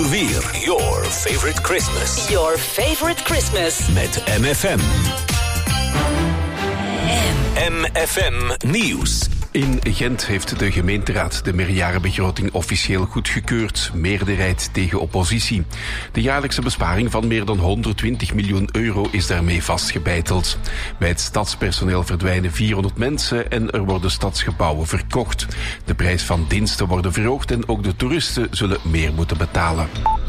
weer. Your favorite Christmas. Your favorite Christmas. Met MFM. MFM Nieuws. In Gent heeft de gemeenteraad de meerjarenbegroting officieel goedgekeurd. Meerderheid tegen oppositie. De jaarlijkse besparing van meer dan 120 miljoen euro is daarmee vastgebeiteld. Bij het stadspersoneel verdwijnen 400 mensen en er worden stadsgebouwen verkocht. De prijs van diensten worden verhoogd en ook de toeristen zullen meer moeten betalen.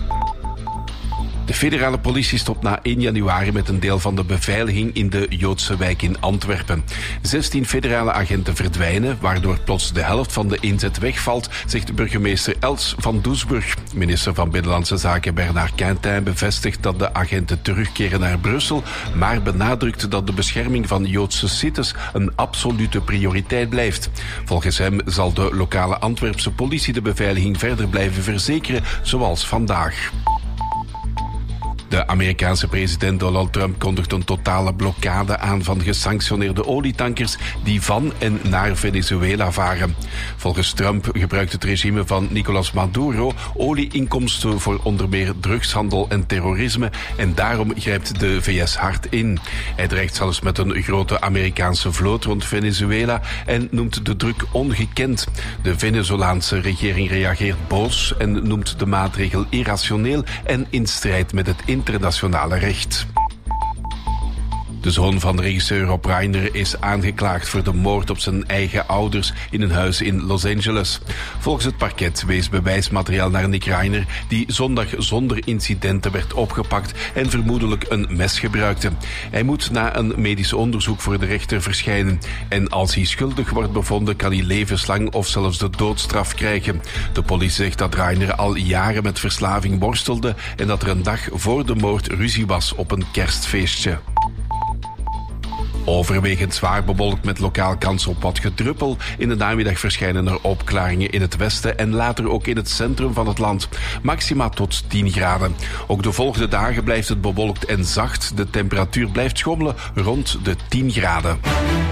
De federale politie stopt na 1 januari met een deel van de beveiliging in de Joodse wijk in Antwerpen. 16 federale agenten verdwijnen, waardoor plots de helft van de inzet wegvalt, zegt burgemeester Els van Doesburg. Minister van Binnenlandse Zaken Bernard Quintin bevestigt dat de agenten terugkeren naar Brussel, maar benadrukt dat de bescherming van Joodse sites een absolute prioriteit blijft. Volgens hem zal de lokale Antwerpse politie de beveiliging verder blijven verzekeren, zoals vandaag. De Amerikaanse president Donald Trump kondigt een totale blokkade aan van gesanctioneerde olietankers die van en naar Venezuela varen. Volgens Trump gebruikt het regime van Nicolás Maduro olieinkomsten voor onder meer drugshandel en terrorisme en daarom grijpt de VS hard in. Hij dreigt zelfs met een grote Amerikaanse vloot rond Venezuela en noemt de druk ongekend. De Venezolaanse regering reageert boos en noemt de maatregel irrationeel en in strijd met het internationale recht. De zoon van regisseur Rob Reiner is aangeklaagd voor de moord op zijn eigen ouders in een huis in Los Angeles. Volgens het parket wees bewijsmateriaal naar Nick Reiner, die zondag zonder incidenten werd opgepakt en vermoedelijk een mes gebruikte. Hij moet na een medisch onderzoek voor de rechter verschijnen. En als hij schuldig wordt bevonden, kan hij levenslang of zelfs de doodstraf krijgen. De politie zegt dat Reiner al jaren met verslaving worstelde en dat er een dag voor de moord ruzie was op een kerstfeestje. Overwegend zwaar bewolkt met lokaal kans op wat gedruppel. In de namiddag verschijnen er opklaringen in het westen en later ook in het centrum van het land. Maxima tot 10 graden. Ook de volgende dagen blijft het bewolkt en zacht. De temperatuur blijft schommelen rond de 10 graden.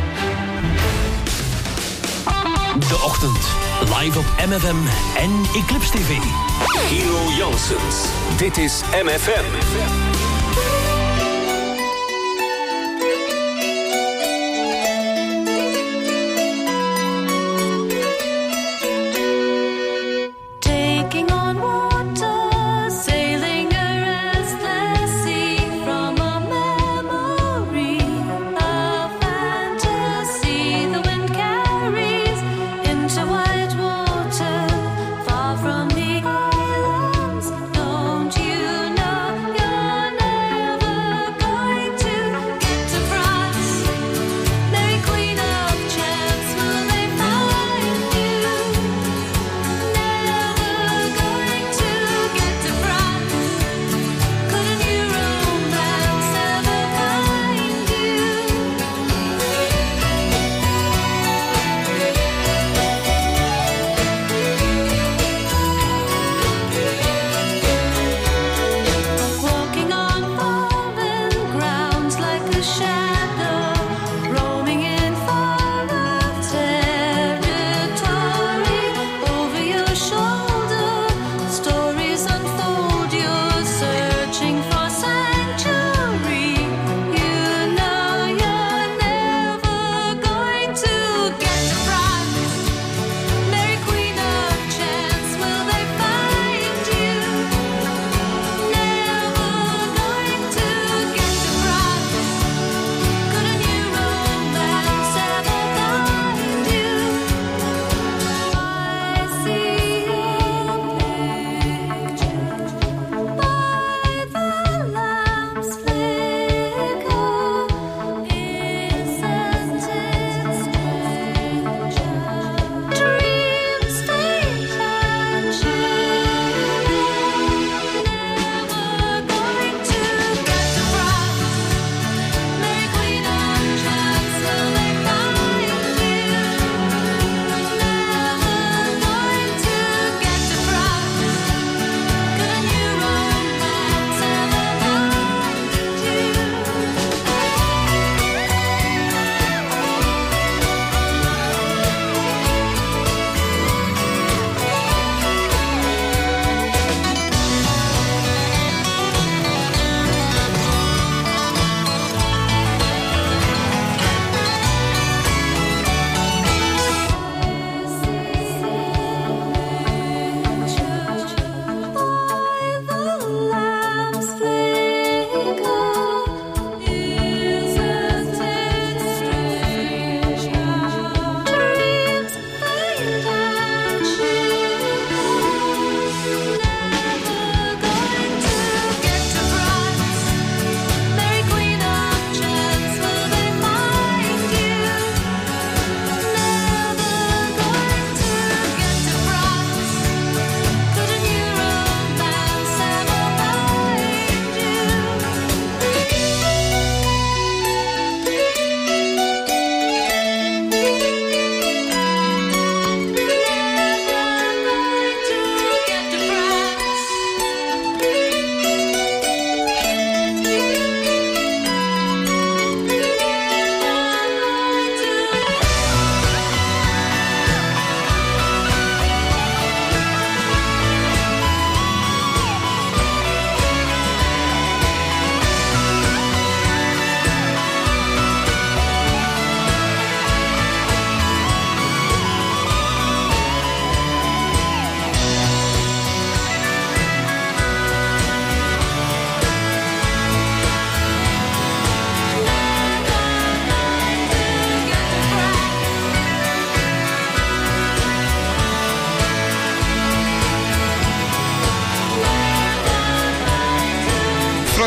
De ochtend. Live op MFM en Eclipse TV. Hero Janssens. Dit is MFM.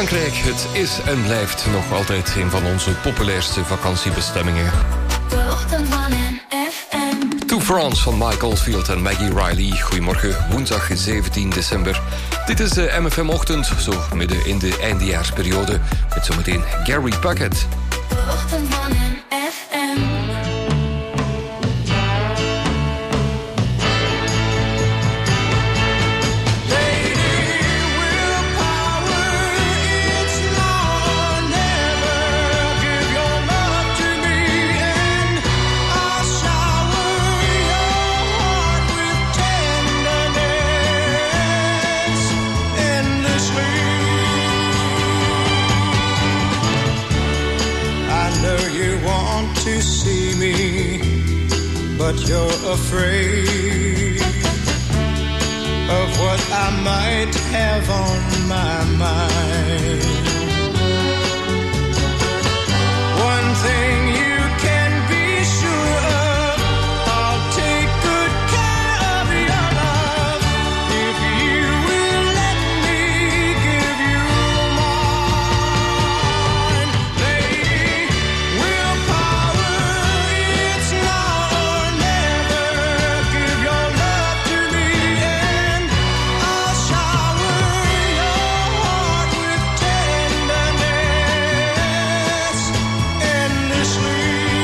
Frankrijk, het is en blijft nog altijd een van onze populairste vakantiebestemmingen. To France van Michael Field en Maggie Riley. Goedemorgen, woensdag 17 december. Dit is de MFM-ochtend, zo midden in de eindejaarsperiode. Met zometeen Gary Puckett. De ochtend van FM. To see me, but you're afraid of what I might have on my mind. One thing you can be sure of, I'll take good care of your love if you will let me give you mine. Lady, willpower, it's now or never. Give your love to me and I'll shower your heart with tenderness endlessly.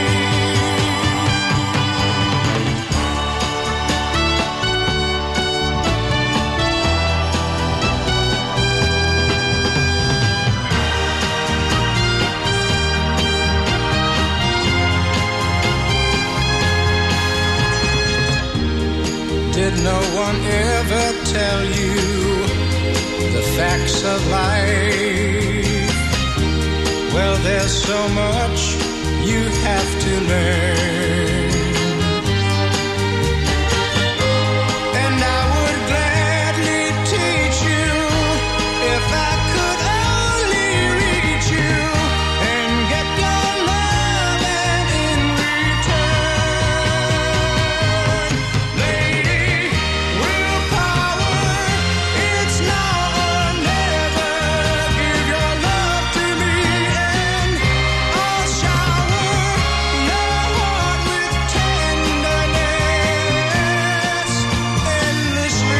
Did no one ever tell you the facts of life? Well, there's so much you have to learn. And I would gladly teach you if I could only reach you and get your love and in return. Lady, willpower, it's now or never. Give your love to me and I'll shower your heart with tenderness endlessly.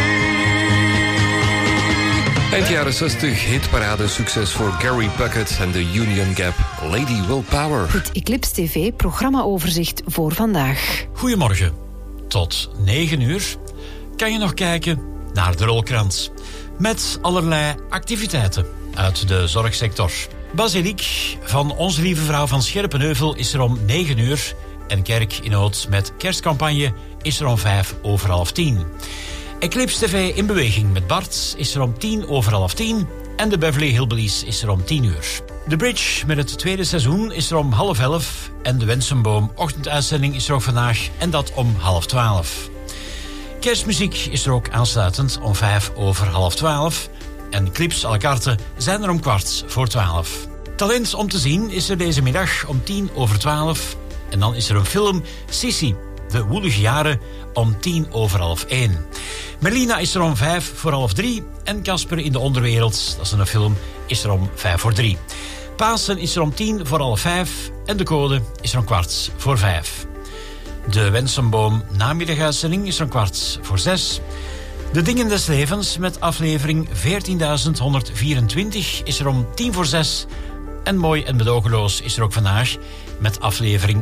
Eind jaren 60, hitparade succes voor Gary Puckett en de Union Gap, Lady Willpower. Het Eclipse TV programmaoverzicht voor vandaag. Goedemorgen. Tot 9 uur kan je nog kijken naar de rolkrant. Met allerlei activiteiten uit de zorgsector. Basiliek van Onze Lieve Vrouw van Scherpenheuvel is er om 9 uur. En Kerk in Nood met kerstcampagne is er om 5:05. Eclipse TV in beweging met Bart is er om 10:10. En de Beverly Hillbillies is er om 10 uur. The Bridge met het tweede seizoen is er om 10:30. En de Wensenboom ochtenduitzending is er ook vandaag. En dat om 11:30. Kerstmuziek is er ook aansluitend om 11:05. En clips à la carte zijn er om 11:15. Talent om te zien is er deze middag om 10:12. En dan is er een film, Sissi, de woelige jaren, om 1:10:01. Merlina is er om 2:55. En Casper in de onderwereld, dat is een film, is er om 3:05. Pasen is er om 4:10. En de code is er om 4:15. De Wensenboom namiddaguitzending is er om 5:15. De Dingen des Levens met aflevering 14.124 is er om 5:10. En Mooi en Medogeloos is er ook vandaag met aflevering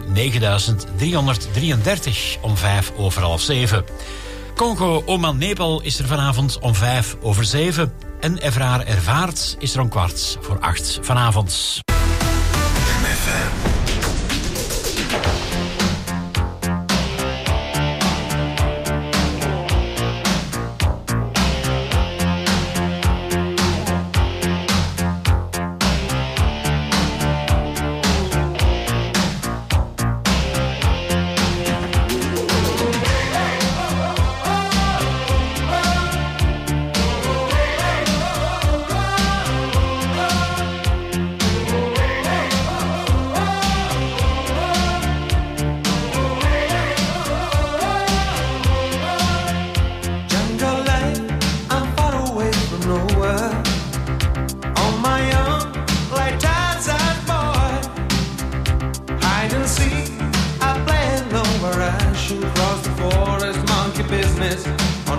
9333 om 7:05. Congo Oman Nepal is er vanavond om 7:05. En Evraar Ervaart is er om 7:15 vanavond.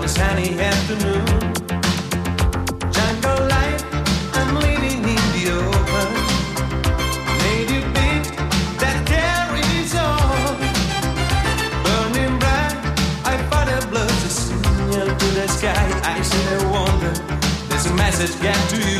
a sunny afternoon. Jungle life, I'm living in the open. Native beat that carries on. Burning bright, I fought a blood to signal to the sky. I said I wonder, there's a message get to you.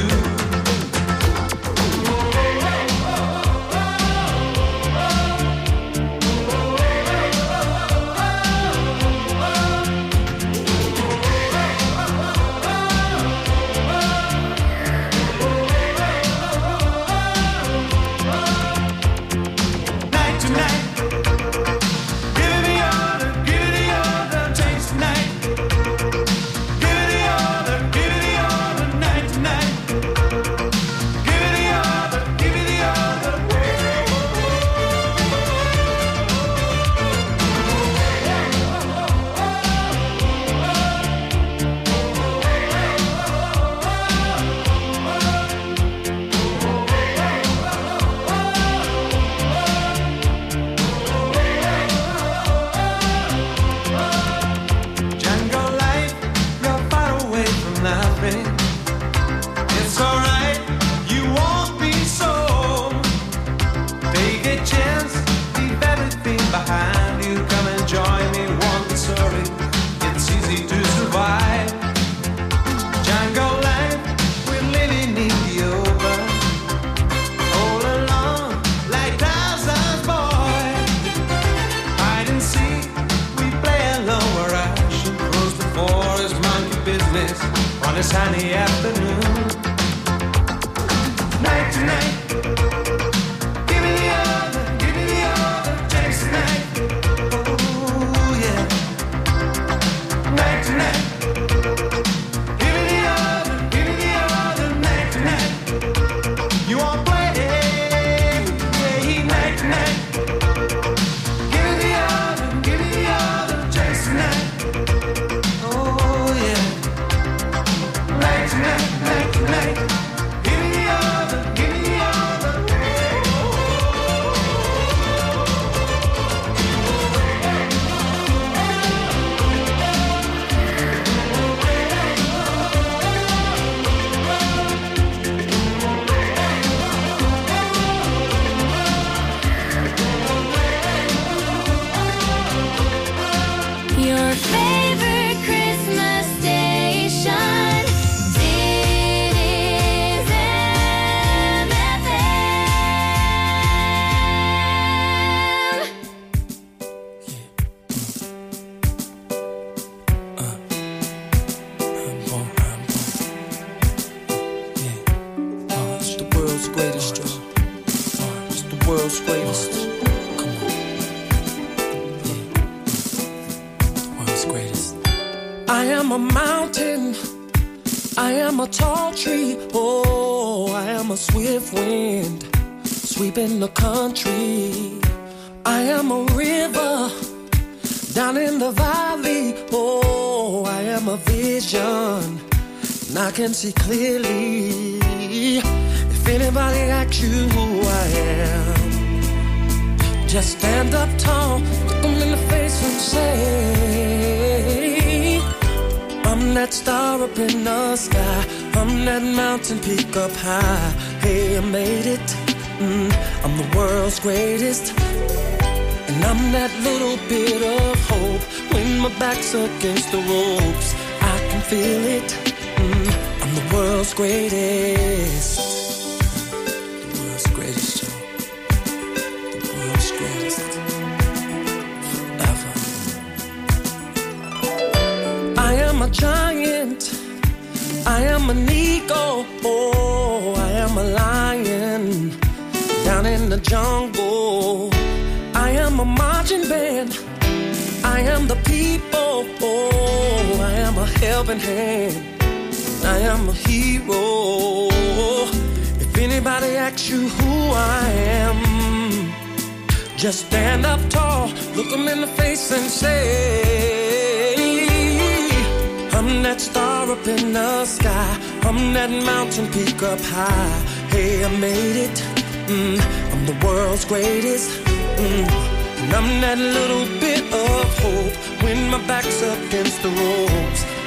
In the country, I am a river down in the valley. Oh, I am a vision, and I can see clearly. If anybody asks you who I am, just stand up tall, look them in the face and say, I'm that star up in the sky, I'm that mountain peak up high. Hey, I made it. I'm the world's greatest, and I'm that little bit of hope. When my back's against the ropes, I can feel it. I'm the world's greatest. The world's greatest, Joe. The world's greatest. Forever. I am a giant, I am an eagle, oh, I am a lion down in the jungle. I am a marching band, I am the people, oh, I am a helping hand, I am a hero. If anybody asks you who I am, just stand up tall, look them in the face and say, I'm that star up in the sky, I'm that mountain peak up high. Hey, I made it. I'm the world's greatest. And I'm that little bit of hope when my back's up against the ropes.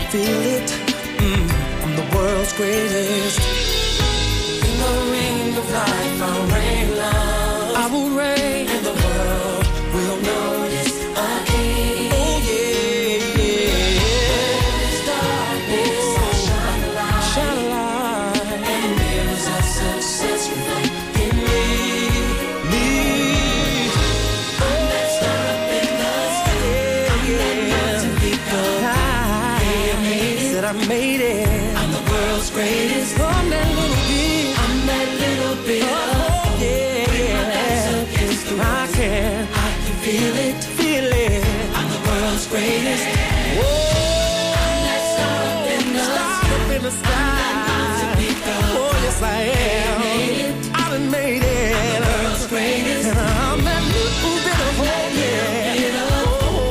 feel it. I'm the world's greatest. In the ring of life, I'll reign love. I will reign, and the world will notice a king. Oh yeah, yeah. There's darkness, I shine a light. Shine a light. And mirrors of success reflect in me. I'm that star up in the sky. I'm that mountain peak of high. Said I made it. I'm the world's greatest. I'm that little bit. I'm that little bit. Oh yeah. I can feel it. Feel it. I'm the world's greatest. Whoa. I'm that star up in the sky. Oh yes I am. I done made it. I'm the world's greatest. And I'm that little bit of hope. Yeah.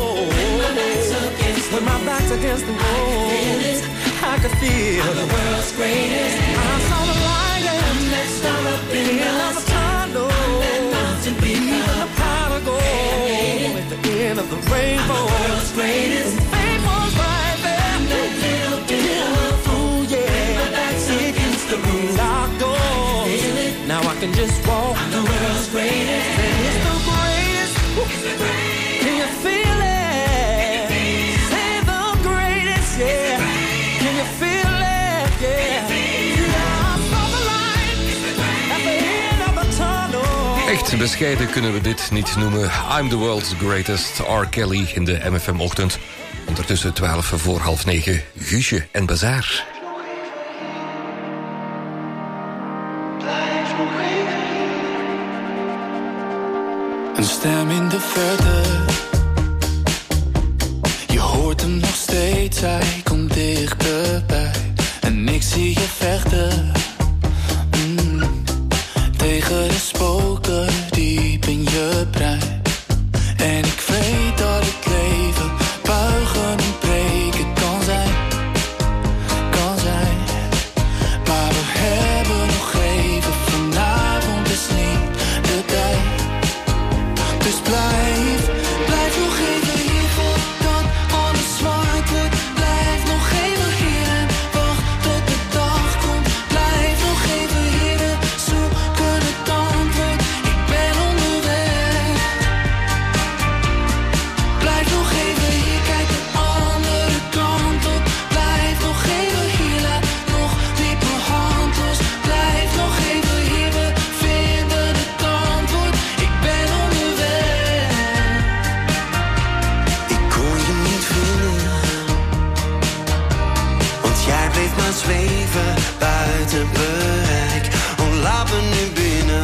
Oh. When my back's against the wall, I can feel I'm the world's greatest. I saw the light and I'm that star up in the tunnel. I'm that mountain peak, even the pot of gold at the end of the rainbow. I'm the world's greatest. And fame was right there. I'm that little bit of fool, yeah. My back's against the room. Locked doors. Now I can just walk. I'm the world's greatest. And it's the greatest. It's the greatest. Can you feel it? Say the greatest, yeah. Can you feel it? Yeah. Yeah, I saw the light at the end of the tunnel. Echt bescheiden kunnen we dit niet noemen. I'm the world's greatest. R. Kelly in de MFM-ochtend. Ondertussen 9:12. Guusje en Bazaar. Een stem in de verte. Je hoort hem nog steeds, hij komt dichterbij. En ik zie je vechten tegen de spoken diep in je brein. En ik weet dat het leven buigen en breken kan zijn. Kan zijn. Maar we hebben nog even, vanavond is niet de tijd. Dus blijf nog even hier voordat alles zwart wordt. Blijf nog even hier en wacht tot de dag komt. Blijf nog even hier, we zoeken het antwoord. Ik ben onderweg. Blijf nog even hier, kijk de andere kant op. Blijf nog even hier, laat nog niet mijn hand los. Blijf nog even hier, we vinden het antwoord. Ik ben onderweg. Ik kon je niet vinden, want jij bleef maar zweven buiten bereik. Oh, laat me nu binnen.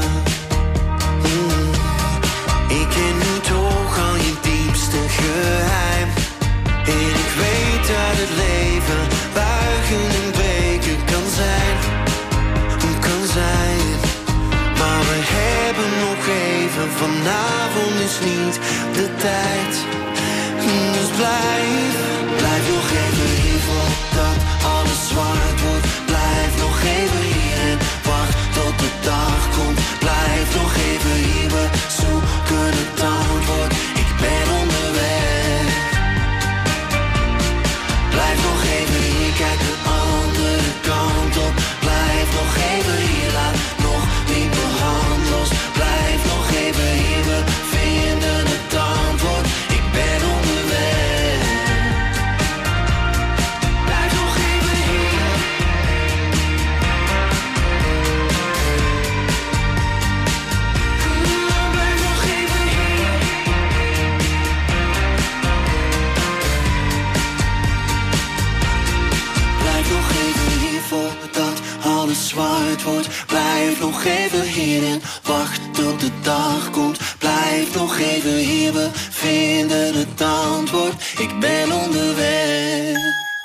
Ik ken nu toch al je diepste geheim. En ik weet dat het leven buigen en breken kan zijn. Kan zijn. Maar we hebben nog even, vanavond is niet de tijd. Dus blijf nog even hier voordat alles zwart wordt. Blijf nog even hier en wacht tot de dag komt. Blijf nog even hier, we zoeken het antwoord. Ik ben onderweg. Blijf nog even hier, kijk de andere kant op. Blijf nog even hier, laat nog niet mijn hand los. Blijf nog even hier, we vinden het antwoord. Ik ben onderweg. Blijf nog even hier. Blijf nog even hier. Blijf nog even hier voordat alles zwart wordt. Blijf nog even hier en wacht tot de dag komt. Blijf nog even hier, we vinden het antwoord. Ik ben onderweg.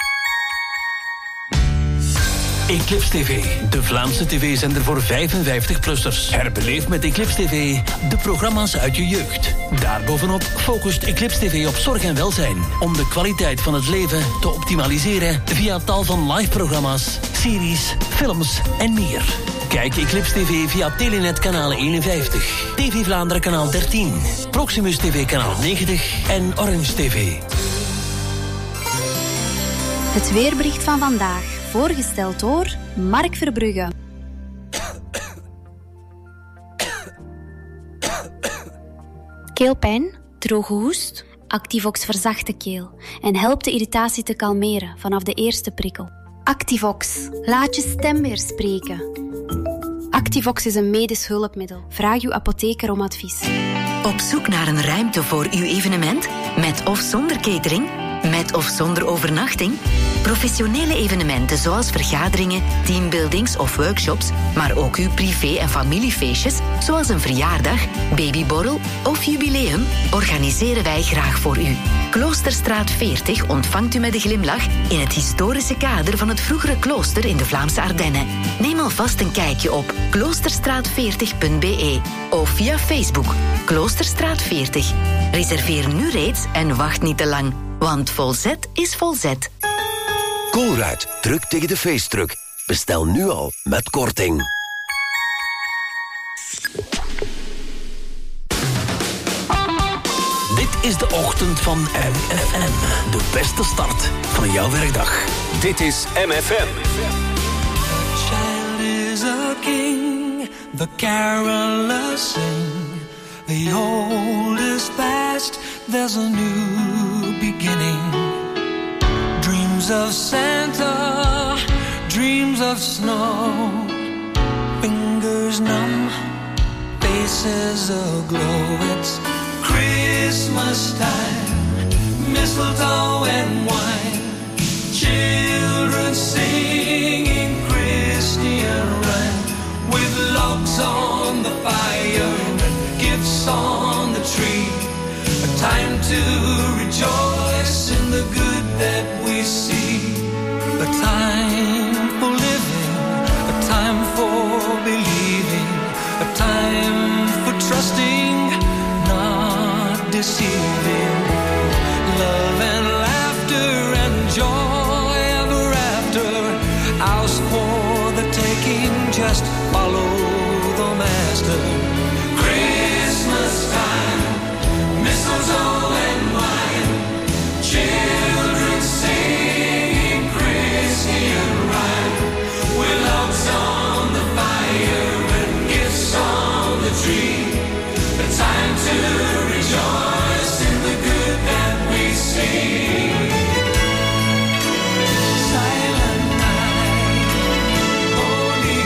Eclipse TV, de Vlaamse tv-zender voor 55-plussers. Herbeleef met Eclipse TV de programma's uit je jeugd. Daarbovenop focust Eclipse TV op zorg en welzijn. Om de kwaliteit van het leven te optimaliseren via tal van live-programma's, series, films en meer. Kijk Eclipse TV via Telenet kanaal 51, TV Vlaanderen kanaal 13, Proximus TV kanaal 90 en Orange TV. Het weerbericht van vandaag, voorgesteld door Mark Verbrugge. Keelpijn, droge hoest? Activox verzacht de keel en helpt de irritatie te kalmeren vanaf de eerste prikkel. Activox, laat je stem weer spreken. Activox is een medisch hulpmiddel. Vraag uw apotheker om advies. Op zoek naar een ruimte voor uw evenement? Met of zonder catering? Met of zonder overnachting? Professionele evenementen zoals vergaderingen, teambuildings of workshops, maar ook uw privé- en familiefeestjes, zoals een verjaardag, babyborrel of jubileum, organiseren wij graag voor u. Kloosterstraat 40 ontvangt u met een glimlach in het historische kader van het vroegere klooster in de Vlaamse Ardennen. Neem alvast een kijkje op kloosterstraat40.be of via Facebook Kloosterstraat 40. Reserveer nu reeds en wacht niet te lang, want Volzet is Volzet. Colruyt, druk tegen de feestdruk. Bestel nu al met korting. Dit is de ochtend van MFM. De beste start van jouw werkdag. Dit is MFM. Child is a king, the carolers sing. The old is past, there's a new beginning. Dreams of Santa, dreams of snow. Fingers numb, faces aglow. It's Christmas time, mistletoe and wine. Children singing Christian rhyme. With logs on the fire and gifts on the tree. A time to rejoice in the good that we see. A time for living, a time for believing, a time for trusting, not deceiving. Love and laughter and joy ever after. Ours for the taking, just follow the master. Christmas time, mistletoe and wine. Children singing Christian rhyme. With logs on the fire and gifts on the tree. A time to rejoice in the good that we see. Silent night, holy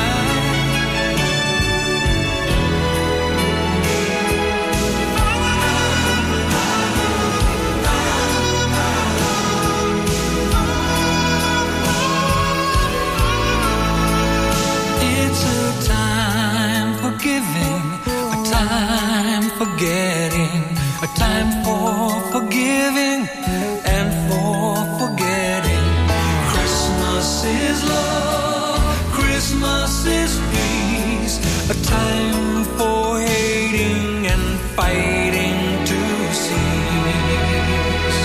It's a time for giving, a time for getting, a time for forgiving and for forgetting. Christmas is love, Christmas is peace, a time for hating and fighting to cease.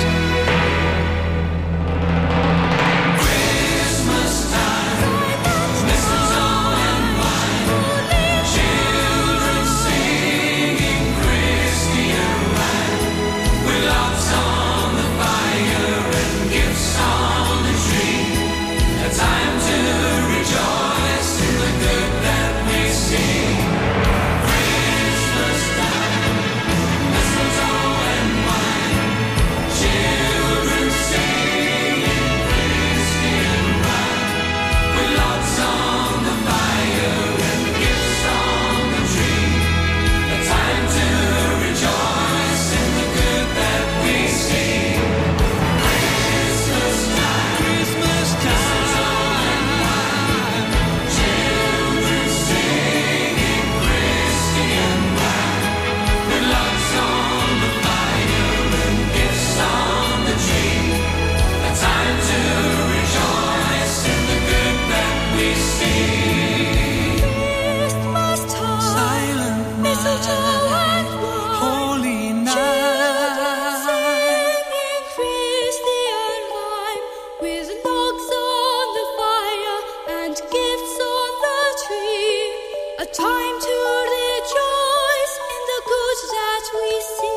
Christmas time, mistletoe and wine. Children singing Christian rhyme. With logs on the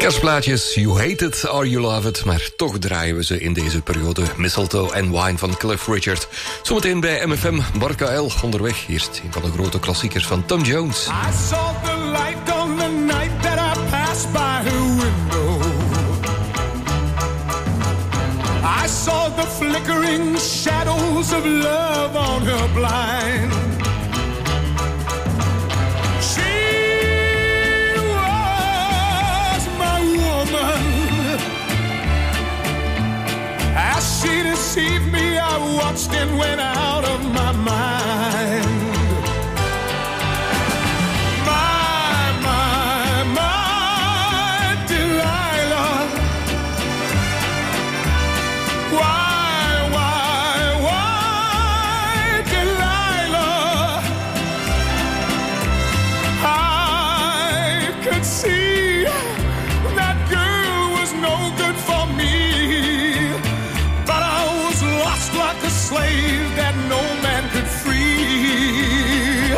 Kerstplaatjes, You Hate It or You Love It, maar toch draaien we ze in deze periode. Mistletoe and Wine van Cliff Richard. Zometeen bij MFM, Barca L onderweg. Eerst een van de grote klassiekers van Tom Jones. I saw the light on the night that I passed by her window. I saw the flickering shadows of love on her blind. As she deceived me, I watched and went out of my mind. My Delilah. Why, Delilah? I could see that girl was no good for me. Like a slave that no man could free.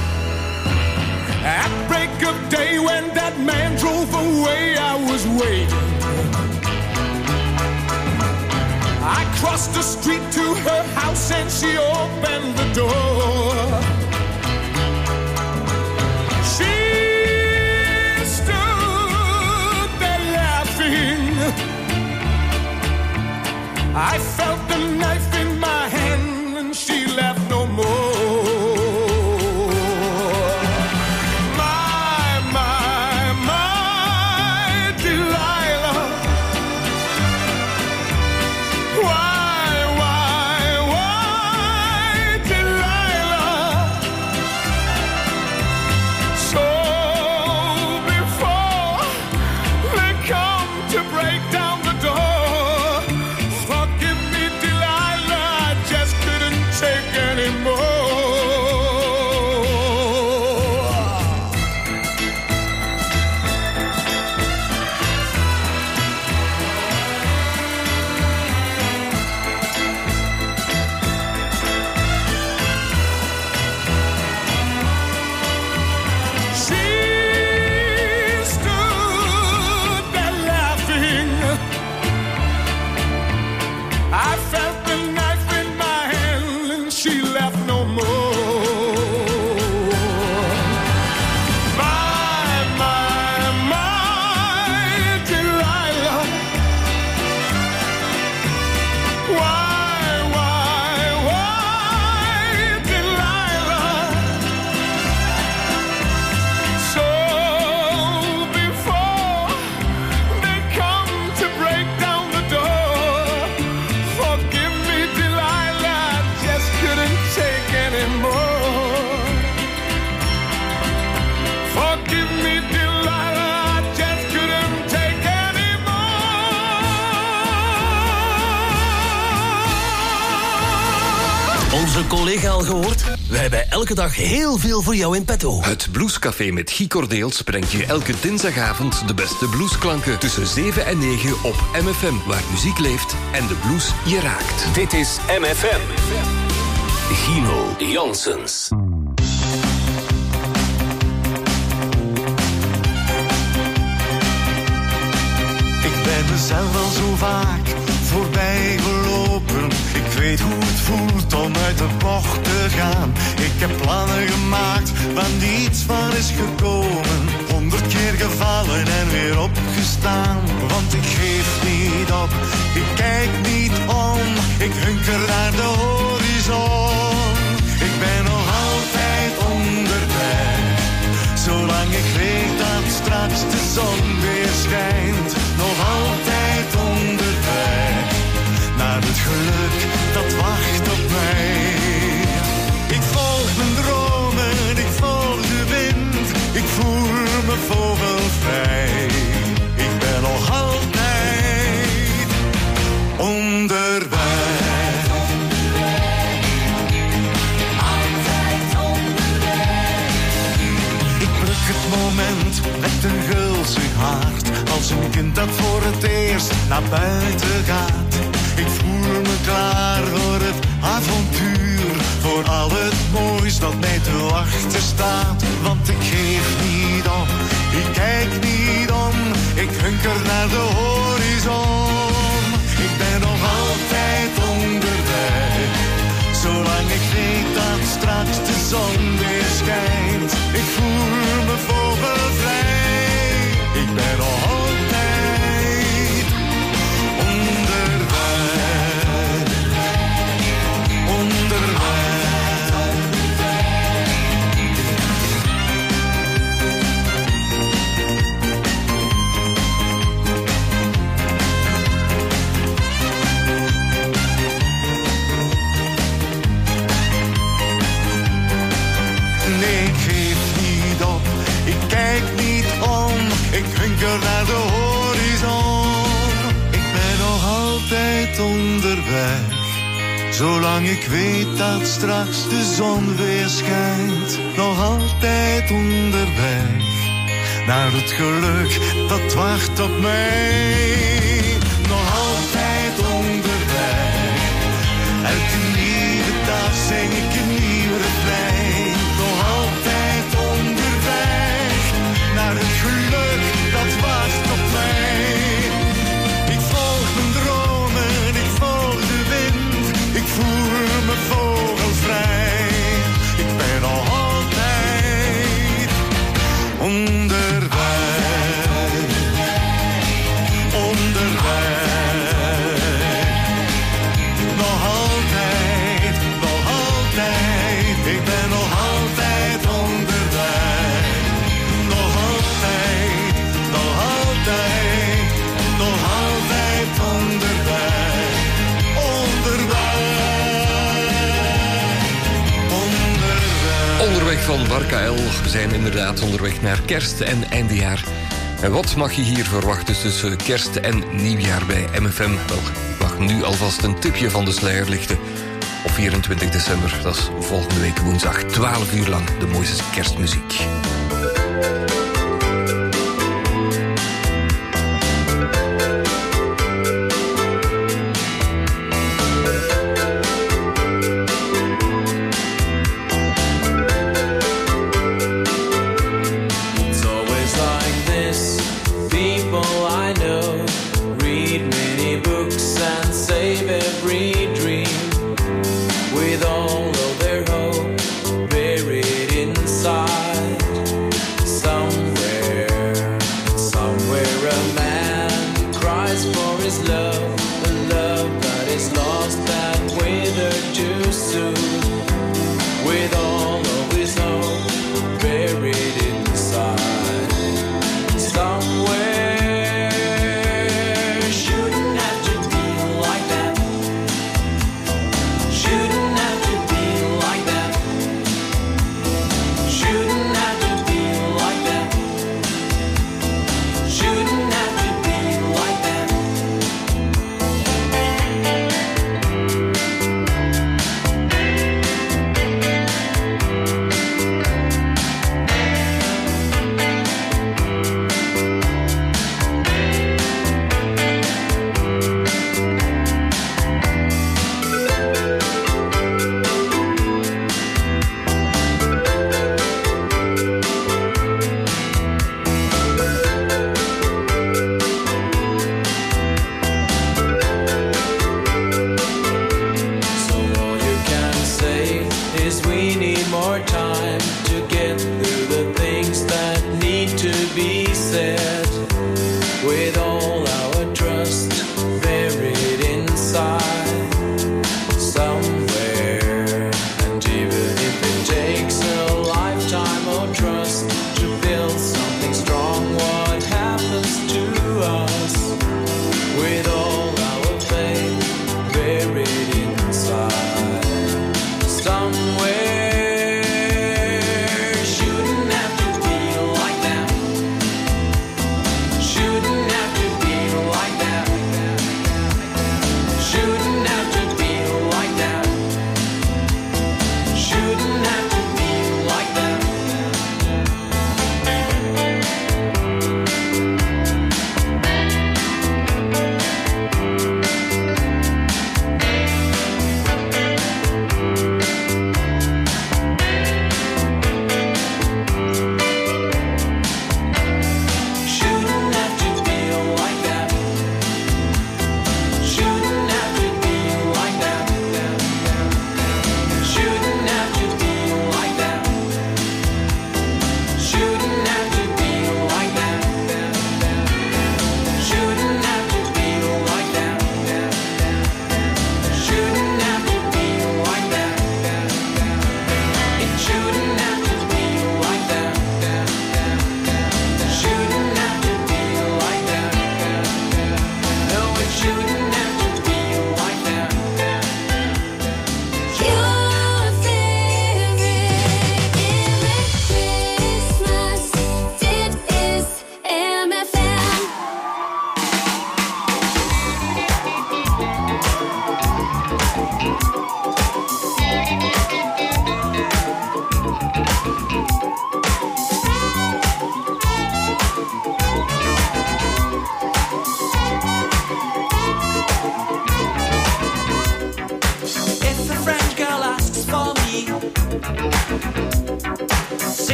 At break of day when that man drove away, I was waiting. I crossed the street to her house and she opened the door. She stood there laughing. I felt the knife in my hand and she left no more. My Delilah. Why, Delilah? So before they come to break down the door, forgive me, Delilah, I just couldn't take anymore. She stood there laughing. I felt the knife in my hand and she left no more. My Delilah. Why, Delilah? So before they come to break down the door, forgive me, Delilah, I just couldn't take anymore. Forgive me, Delilah, I just couldn't take anymore. Onze collega al gehoord? We hebben elke dag heel veel voor jou in petto. Het Bluescafé met Guy Cordeels brengt je elke dinsdagavond de beste bluesklanken tussen 7 en 9 op MFM, waar muziek leeft en de blues je raakt. Dit is MFM. Gino Janssens. Ik ben mezelf al zo vaak voorbij gelopen. Ik weet hoe het voelt om uit de bocht te gaan. Ik heb plannen gemaakt waar niets van is gekomen. 100 keer gevallen en weer opgestaan. Want ik geef niet op, ik kijk niet om. Ik hunker naar de horizon. Ik ben nog altijd onderweg. Zolang ik weet dat straks de zon weer schijnt. Nog altijd onderweg. Naar het geluk dat wacht op mij. Ik volg mijn dromen, ik volg de wind. Ik voel me vogelvrij. Ik ben nog altijd onderweg. Altijd onderweg. Ik pluk het moment met een gulzig hart. Als een kind dat voor het eerst naar buiten gaat. Ik voel me klaar voor het avontuur. Voor al het moois dat mij te wachten staat. Want ik geef niet op, ik kijk niet om. Ik hunker naar de horizon. Ik ben nog altijd onderweg, zolang ik weet dat straks de zon weer schijnt. Ik voel me vogelvrij, ik ben nog altijd onderweg, onderweg. Nee, ik geef niet op, ik kijk niet om, ik hunker naar de horizon. Ik ben nog altijd onderweg, zolang ik weet dat straks de zon weer schijnt. Nog altijd onderweg, naar het geluk dat wacht op mij. Nog altijd onderweg, elke nieuwe dag zing ik een nieuw refrein. Nog altijd onderweg, naar het geluk dat wacht op mij. Ik volg mijn dromen, ik volg de wind, ik voel me vogelvrij. Ik ben nog altijd onderweg, onderweg. Nog altijd, ik ben nog altijd onderweg. Nog altijd, nog altijd, nog altijd onderweg. Onderweg. Onderweg van Barkael. We zijn inderdaad onderweg naar kerst en eindjaar. En wat mag je hier verwachten tussen kerst en nieuwjaar bij MFM? Wel, ik mag nu alvast een tipje van de sluier lichten. Op 24 december, dat is volgende week woensdag, 12 uur lang de mooiste kerstmuziek. It's always like this. People I know read many books and save every dream, with all of their hope buried inside. Somewhere, somewhere a man cries for his love, a love that is lost and withered too soon, with all of his hope buried inside. Somewhere shouldn't have to be like that. Shouldn't have to be like that. Shouldn't have to be like that. Shouldn't have to be like that. So all you can say is we need more time to get through the things that need to be said, with all our trust buried inside somewhere. And even if it takes a lifetime of trust to build something strong, what happens to us with all our faith buried inside? Somewhere shouldn't have to be like that. Shouldn't have to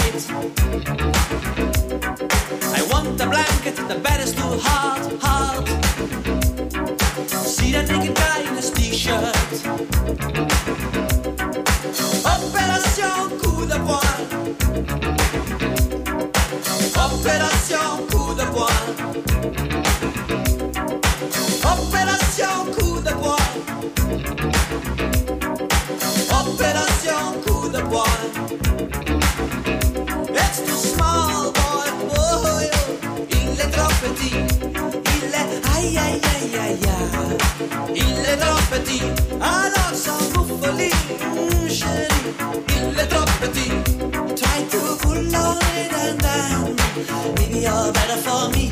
right. I want the blanket, the bed is too hard. See that naked guy in his t-shirt. Opération coup de poing. Opération coup de poing. Opération coup de poing. Opération coup de poing. It's too small boy, oh, il est trop petit. Il est aïe aïe aïe aïe aïe. Il est trop petit, alors sans folie, chérie. Il est trop petit. Try to pull on it and down. Maybe you're better for me.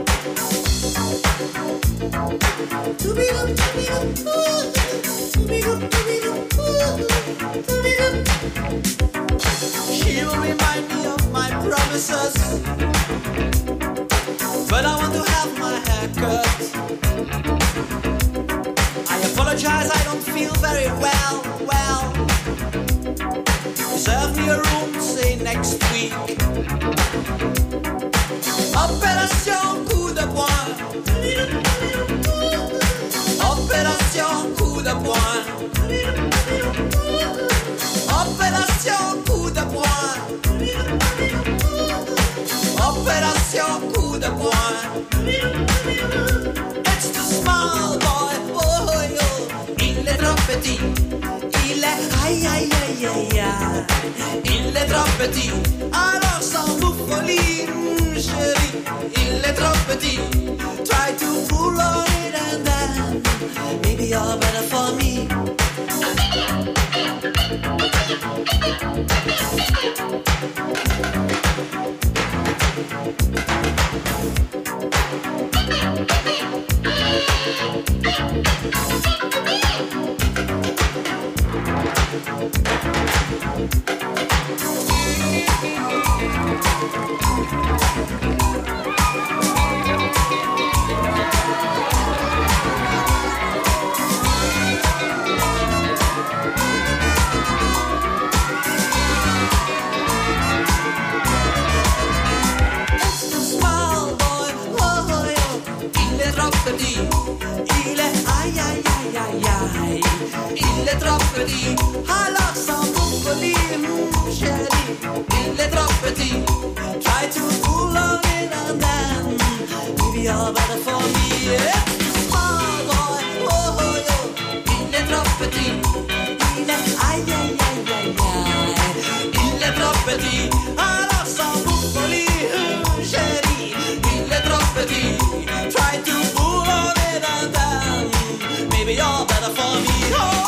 She will remind me of my promises, but I want to have my hair cut. I apologize, I don't feel very well. Reserve me a room, say next week. Opération coup de poing. Opération coup de poing. Opération coup de poing. Opération coup de poing. It's too small boy, oh yo. Il est trop petit. Il est aïe aïe aïe aïe aïe. Il est trop petit. Alors sans folie, chérie. Il est trop petit. Try to pull on it and then maybe you're better for me. Il est aïe aïe aïe aïe aïe. Il est trop petit. Alors sans folie, chérie. Il est trop petit. Try to pull on it and then maybe you're better for me. Small boy, oh yo. Il est trop petit. Il est aïe aïe aïe aïe aïe. Il est trop petit. Alors sans folie, chérie. Il est trop petit. Try to pull on it and then maybe you're better for me.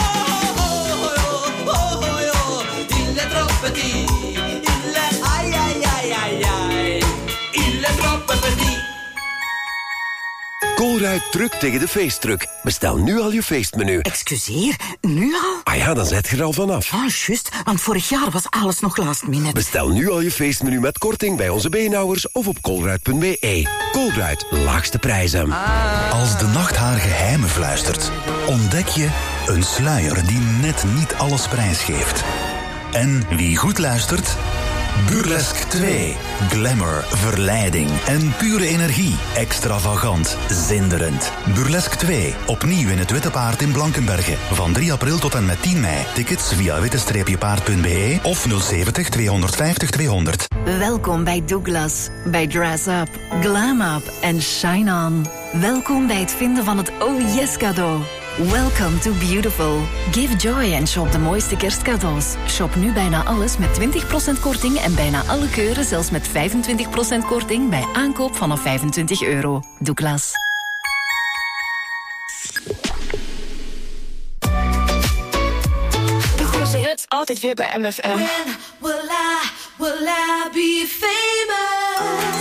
Il est trop petit. Il est aïe aïe aïe aïe aïe. Il est trop petit. Colruyt drukt tegen de feestdruk. Bestel nu al je feestmenu. Excuseer, nu al? Ah ja, dan zet je er al vanaf. Ah, juist, want vorig jaar was alles nog last minute. Bestel nu al je feestmenu met korting bij onze beenhouwers of op colruyt.be. Colruyt, laagste prijzen. Als de nacht haar geheimen fluistert, ontdek je een sluier die net niet alles prijsgeeft. En wie goed luistert... Burlesque 2. Glamour, verleiding en pure energie. Extravagant, zinderend. Burlesque 2. Opnieuw in het Witte Paard in Blankenberge. Van 3 april tot en met 10 mei. Tickets via witte-paard.be of 070 250 200. Welkom bij Douglas, bij Dress Up, Glam Up en Shine On. Welkom bij het vinden van het Oh Yes cadeau. Welcome to Beautiful. Give joy en shop de mooiste kerstcadeaus. Shop nu bijna alles met 20% korting en bijna alle keuren zelfs met 25% korting bij aankoop vanaf €25. Douglas. De grootste hits altijd weer bij MFM. When will I be famous?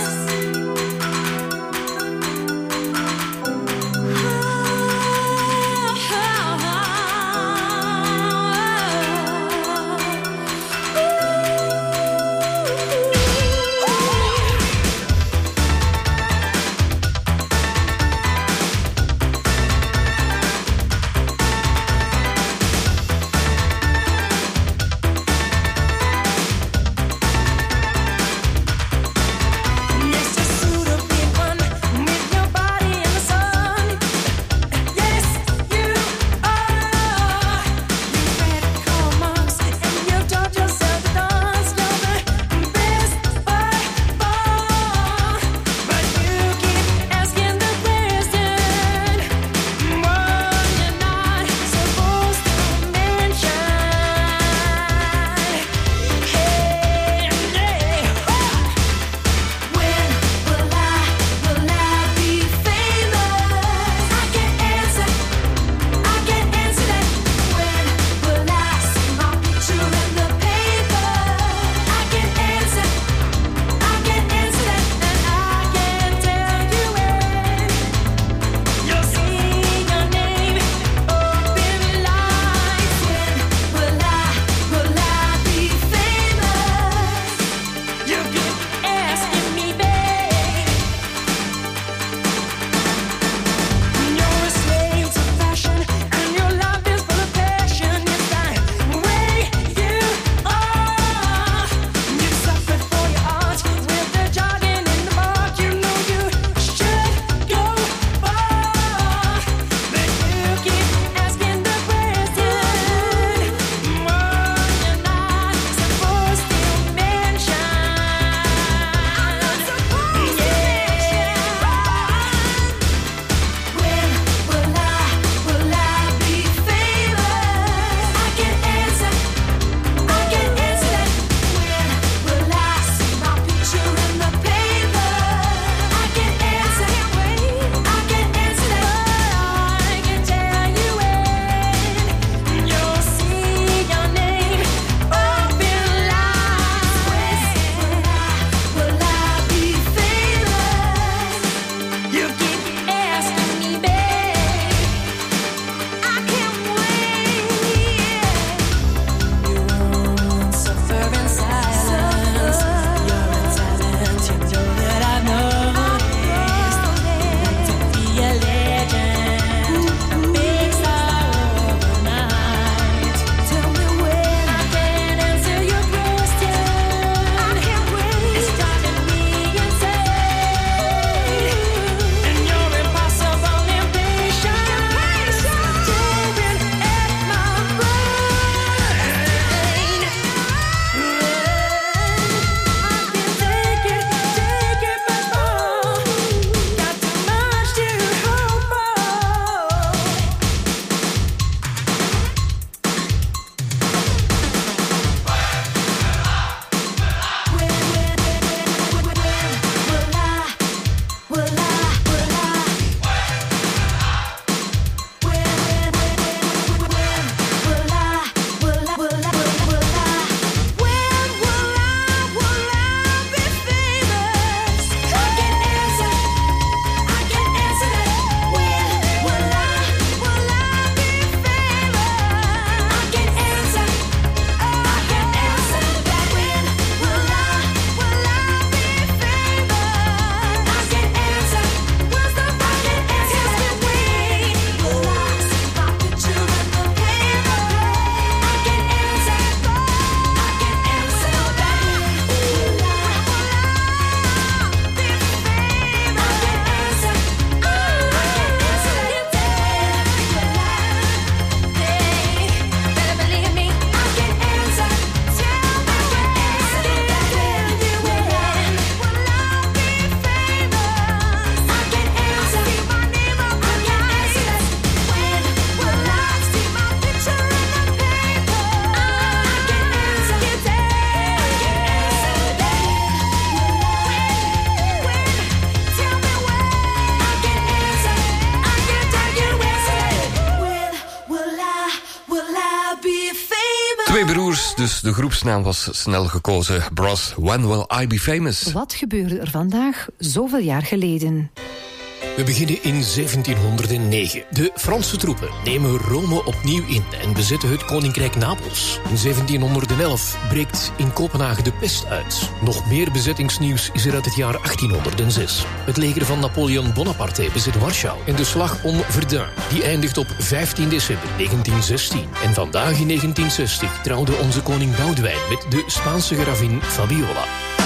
De groepsnaam was snel gekozen. Bros, When Will I Be Famous? Wat gebeurde er vandaag, zoveel jaar geleden? We beginnen in 1709. De Franse troepen nemen Rome opnieuw in en bezetten het koninkrijk Napels. In 1711 breekt in Kopenhagen de pest uit. Nog meer bezettingsnieuws is er uit het jaar 1806. Het leger van Napoleon Bonaparte bezet Warschau en de slag om Verdun. Die eindigt op 15 december 1916. En vandaag in 1960 trouwde onze koning Boudewijn met de Spaanse gravin Fabiola.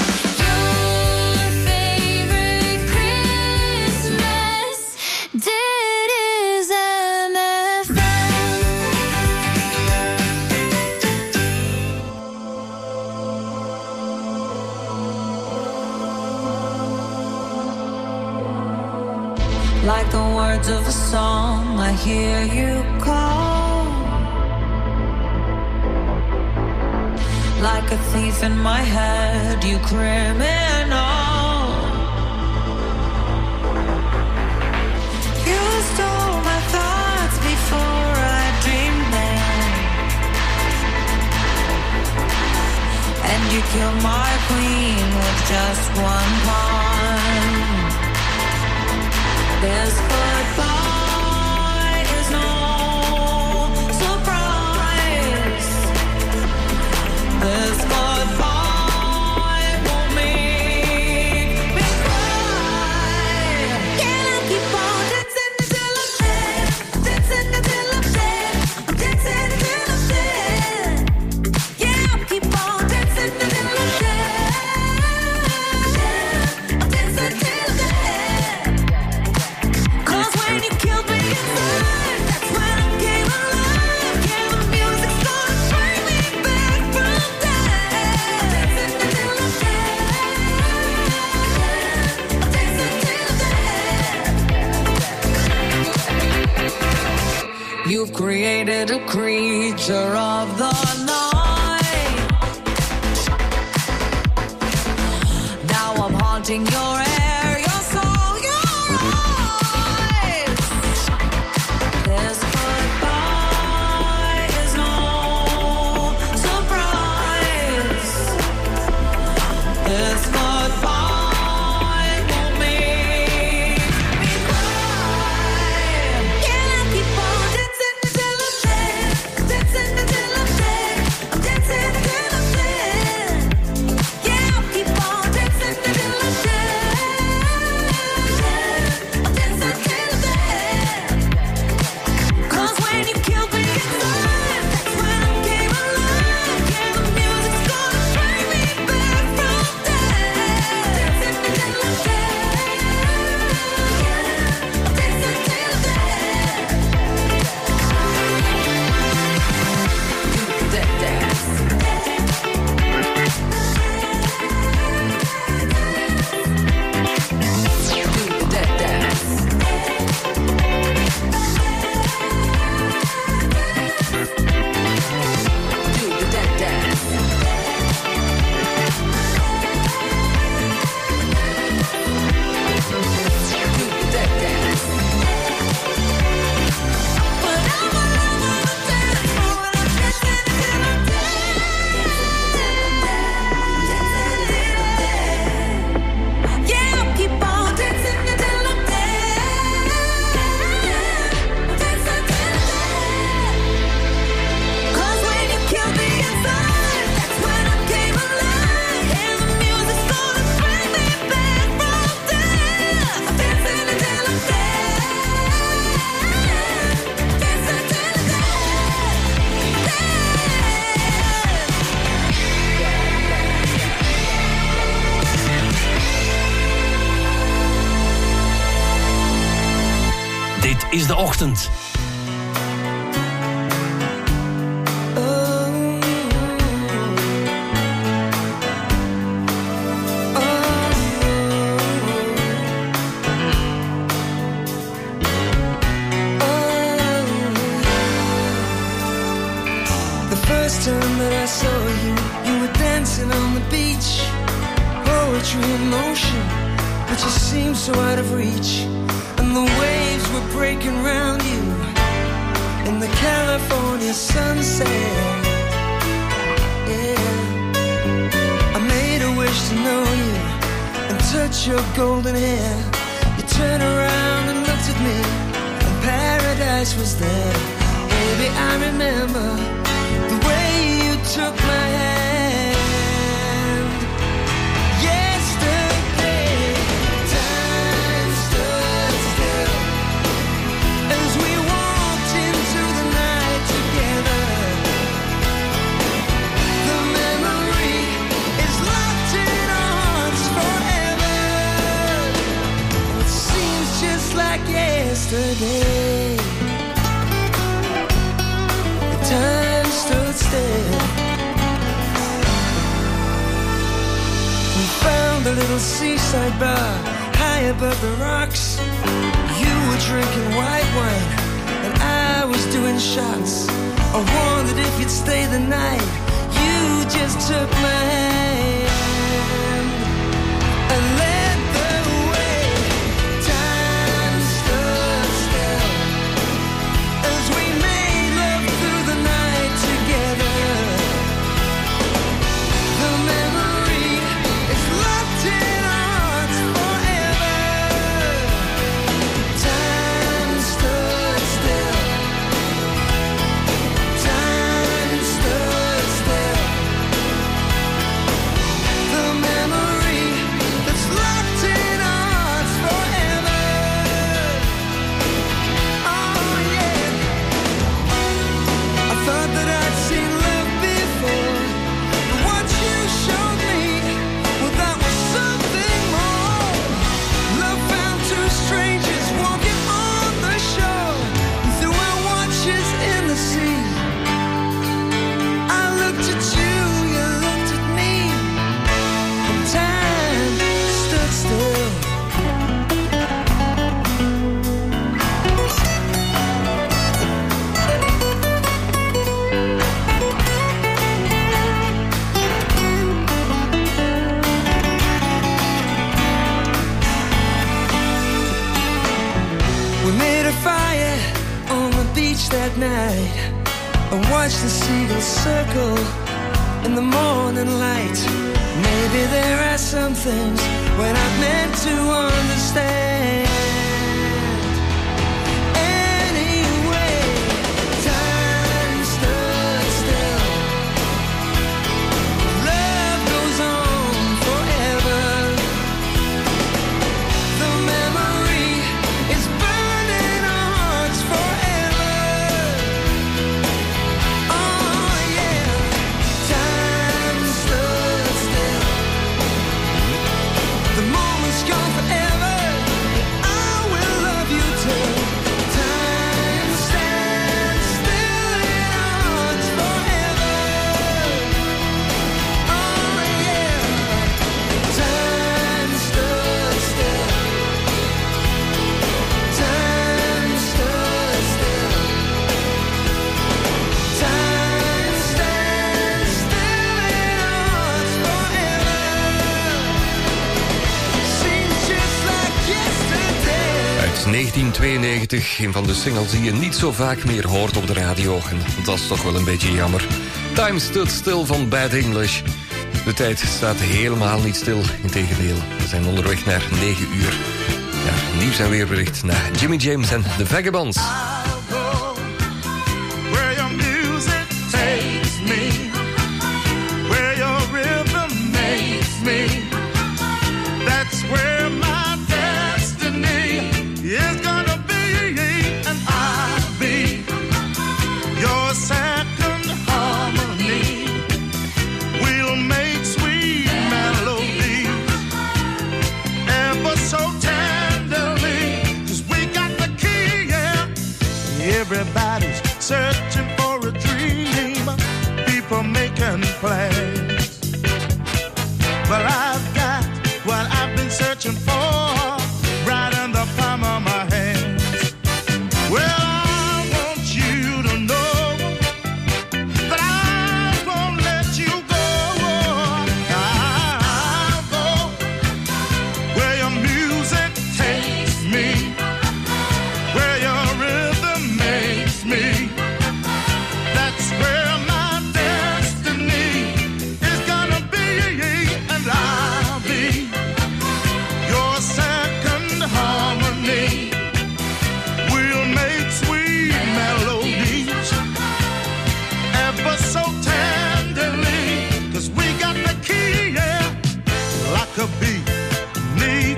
Like the words of a song, I hear you call. Like a thief in my head, you criminal. You stole my thoughts before I dreamed them, and you killed my queen with just one pawn. This goodbye is no surprise. This goodbye won't make me cry. Can I keep on dancing until I'm dead? Dancing until I'm dead. I'm dancing until I'm dead. Yeah, I'll keep on dancing until I'm dead. I'm dancing until I'm dead. You've created a creature of the night. Now I'm haunting your air, your soul, your eyes. This goodbye is no surprise. This goodbye won't make me cry. Can I keep on dancing until I'm dead? Dancing until I'm dead. I'm dancing until I'm dead. Yeah, I'll keep on dancing until I'm dead. I'm dancing until I'm dead. 'Cause when you killed me inside, that's when I came alive. Yeah, the music's gonna bring me back from dead. Dancing until I'm dead. I'm dancing until I'm dead. Do the dance. Do the dance. Do the dance. Do the dance. But I'm alone on the dance floor and I'm dancing until I'm dead. Yeah, I'll keep on dancing until I'm dead. Dancing until I'm dead. 'Cause when you killed me inside, that's when I came alive. And the music's gonna bring me back from death. I'm dancing until I'm dead. Dancing until I'm dead. Dit is de ochtend. The first time that I saw you, you were dancing on the beach. Poetry in motion, but you seemed so out of reach. And the waves were breaking round you in the California sunset. yeah. I made a wish to know you and touch your golden hair. You turned around and looked at me, and paradise was there. Baby, I remember the way you took my hand. Yesterday, time stood still as we walked into the night together. The memory is locked in our hearts forever. It seems just like yesterday. Time stood still. We found a little seaside bar high above the rocks. You were drinking white wine and I was doing shots. I wondered if you'd stay the night. You just took my hand and led the way. Time stood still as we made love through the night together. The memory is locked in our hearts forever. Time stood still. Time stood still. The memory that's locked in our hearts forever. Oh yeah. I thought that I'd seen love before, but what you showed me, well, that was something more. Love found two strangers walking on the shore. We threw our watches in the sea. I looked at you, you looked at me, and time stood still. We made a fire on the beach that night and watched the seagulls circle in the morning light. Maybe there are some things we're not meant to understand. Anyway, time stood still. Love goes on forever. The memory is burning our hearts forever. Oh yeah, time stood still. The moment's gone forever. I will love you till time stands still in our hearts forever. Oh yeah, time stood still. Time stood still. Time stands still in our hearts forever. Seems just like yesterday. Uit 1992, een van de singles die je niet zo vaak meer hoort op de radio. En dat is toch wel een beetje jammer. Time Stood Still van Bad English. De tijd staat helemaal niet stil, integendeel. We zijn onderweg naar 9 uur. Ja, nieuws en weerbericht naar Jimmy James en The Vagabonds. Where your music takes me, where your rhythm makes me, that's where my destiny is gonna be, and I'll be your second harmony. We'll make sweet melodies ever so tenderly, 'cause we got the key, yeah.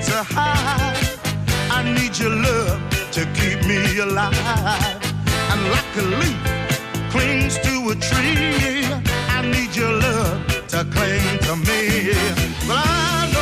to hide. I need your love to keep me alive. And like a leaf clings to a tree, I need your love to cling to me. But I